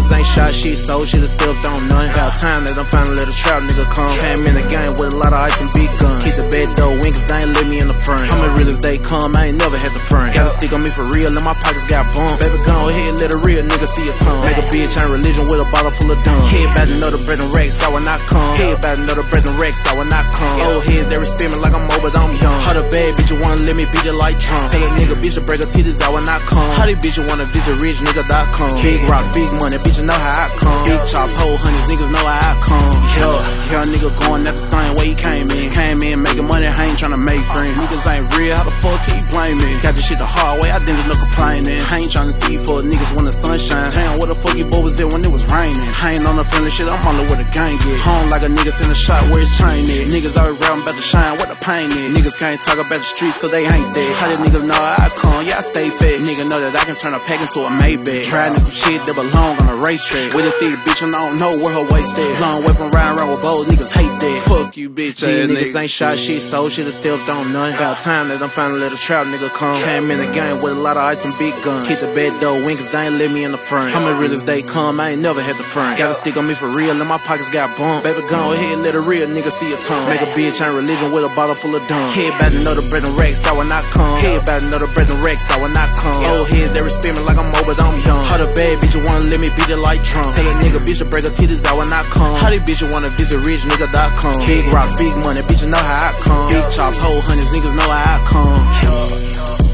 niggas ain't shot shit, so shit is still on none. About time that I'm finally let a trap nigga come. Came in the game with a lot of ice and big guns. Keep the bed though, win, cause they ain't let me in the front. I'm as real as they come, I ain't never had the front. Got a stick on me for real, and my pockets got bumps. Baby, go ahead, let a real nigga see a tongue. Make a bitch ain't religion with a bottle full of dumb. Head about another bread and Rex, I will not come. Head about another bread and Rex, I will not come. Old heads, they respect me like I'm old, but I'm young. How the bad bitch, you wanna let me beat it like Trump. Tell a nigga, bitch, to break her titties, I will not come. How these bitch, you wanna visit richnigga.com. Big rocks, big money, bitch, you know how I come. Big chops, whole hundreds, niggas know how I come. Yeah, nigga going at the same way he came in. Came in making money, I ain't tryna make friends. Niggas ain't real, how the fuck can you blame me? Got this shit the hard way, I didn't no complaining. I ain't tryna see for niggas when the sun shine. Damn, what the fuck you boy was there when it was raining? I ain't on the feeling shit, I'm on the where the gang get. Home like a nigga send a shot where it's chain at. Niggas always rapping about the shine, what the pain is. Niggas can't talk about the streets cause they ain't dead. How these niggas know I come, yeah I stay fed. Nigga know that I can turn a pack into a Maybach. Riding some shit that belong on a racetrack. With a thick bitch and I don't know where her waist at. Long way from riding around with bows, niggas hate that. Fuck you bitch ass niggas ain't shot shit, so shit is still on none. About time that I'm finally let a trap nigga come. Came in the game with a lot of ice and big guns. Keep the bed though, win, cause they ain't let me in the front. I'm as real as they come, I ain't never had the front. Got a stick on me for real, and my pockets got bumps. Baby, go ahead, let a real nigga see a tongue. Make a bitch ain't religion with a bottle full of dumb. Head about another bread and Rex, I will not come. Head about another bread and Rex, I will not come. Old heads, they respect me like I'm old, but I'm young. How the bad bitch, you wanna let me beat it like Trump. Tell a nigga, bitch, to break her titties, I will not come. How these bitch, you wanna visit richnigga.com. Big rocks, big money, bitch, you know how I come. Big chops, whole hundreds, niggas know how I come.